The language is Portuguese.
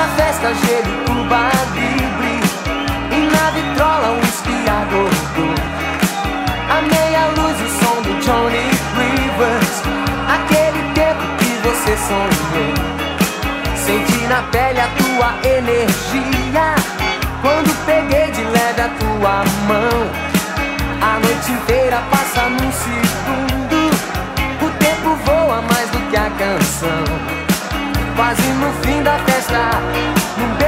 festa, gelo, Cuba Libre, e na vitrola um esquiador. A meia luz, o som do Johnny Rivers, aquele tempo que você sonhou. Senti na pele a tua energia quando peguei de leve a tua mão. A noite inteira passa num segundo, o tempo voa mais do que a canção. Quase no fim da festa, num beijo